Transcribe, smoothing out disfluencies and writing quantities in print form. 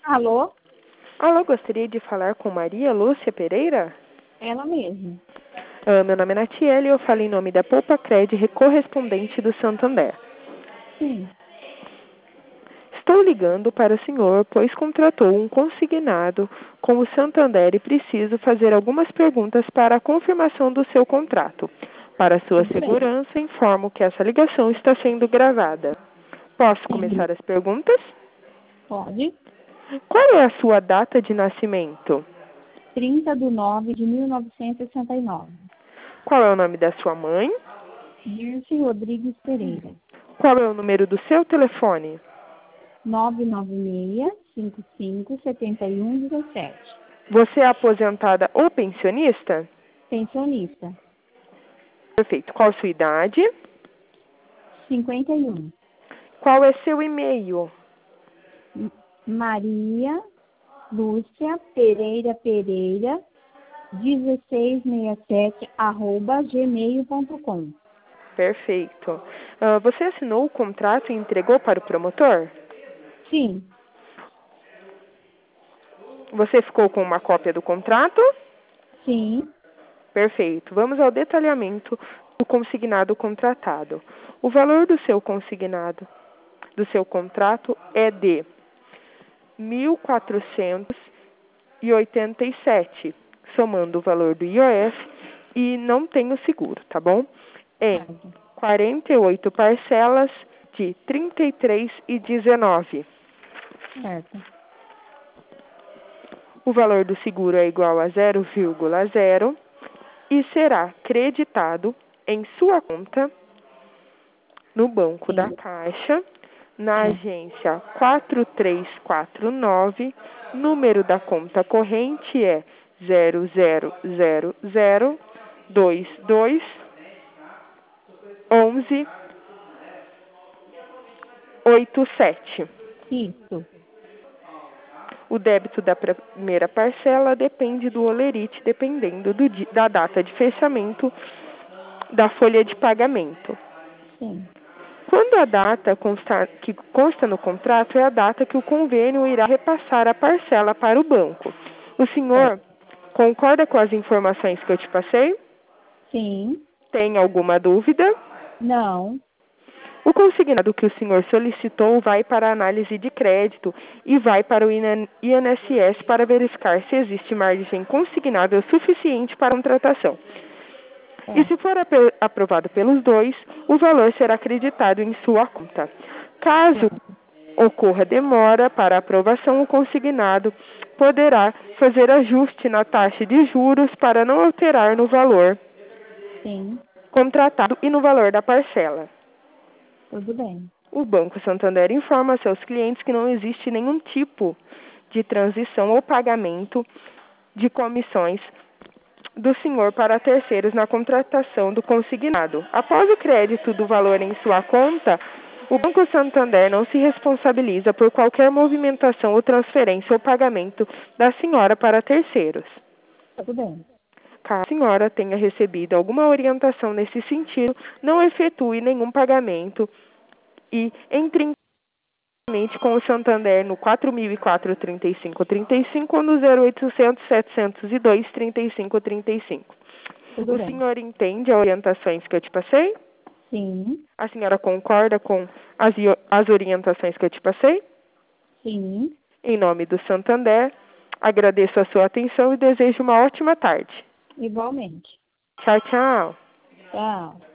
Alô? Alô, gostaria de falar com Maria Lúcia Pereira? Ela mesma. Meu nome é Natiele e eu falo em nome da Poupa Cred, correspondente do Santander. Sim. Estou ligando para o senhor, pois contratou um consignado com o Santander e preciso fazer algumas perguntas para a confirmação do seu contrato. Para sua Tudo bem. segurança, informo que essa ligação está sendo gravada. Posso Sim. começar as perguntas? Pode. Qual é a sua data de nascimento? 30/9/1969. Qual é o nome da sua mãe? Dirce Rodrigues Pereira. Qual é o número do seu telefone? 996-55-7117. Você é aposentada ou pensionista? Pensionista. Perfeito. Qual a sua idade? 51. Qual é seu e-mail? Maria Lúcia Pereira Pereira 1667 @gmail.com. Perfeito. Você assinou o contrato e entregou para o promotor? Sim. Você ficou com uma cópia do contrato? Sim. Perfeito. Vamos ao detalhamento do consignado contratado. O valor do seu consignado, do seu contrato, é de 1.487, somando o valor do IOF e não tem o seguro, tá bom? Em Certo. 48 parcelas de 33,19. Certo. O valor do seguro é igual a 0,0 e será creditado em sua conta no Banco da Sim. Caixa, na Sim. agência 4349, número da conta corrente é 0000221187. Isso. O débito da primeira parcela depende do holerite, dependendo da data de fechamento da folha de pagamento. Sim. Quando a data que consta no contrato é a data que o convênio irá repassar a parcela para o banco. O senhor Certo. concorda com as informações que eu te passei? Sim. Tem alguma dúvida? Não. O consignado que o senhor solicitou vai para a análise de crédito e vai para o INSS para verificar se existe margem consignável suficiente para a contratação. E se Certo. for aprovado pelos dois, o valor será acreditado em sua conta. Caso Certo. ocorra demora para aprovação, o consignado poderá fazer ajuste na taxa de juros para não alterar no valor Sim. contratado e no valor da parcela. Tudo bem. O Banco Santander informa a seus clientes que não existe nenhum tipo de transição ou pagamento de comissões do senhor para terceiros na contratação do consignado. Após o crédito do valor em sua conta, o Banco Santander não se responsabiliza por qualquer movimentação ou transferência ou pagamento da senhora para terceiros. Tudo bem. Caso a senhora tenha recebido alguma orientação nesse sentido, não efetue nenhum pagamento e entre em contato com o Santander no 4004-3535 ou no 0800-702-3535. Tudo O bem. senhor entende as orientações que eu te passei? Sim. A senhora concorda com as orientações que eu te passei? Sim. Em nome do Santander, agradeço a sua atenção e desejo uma ótima tarde. Igualmente. Tchau, tchau. Tchau.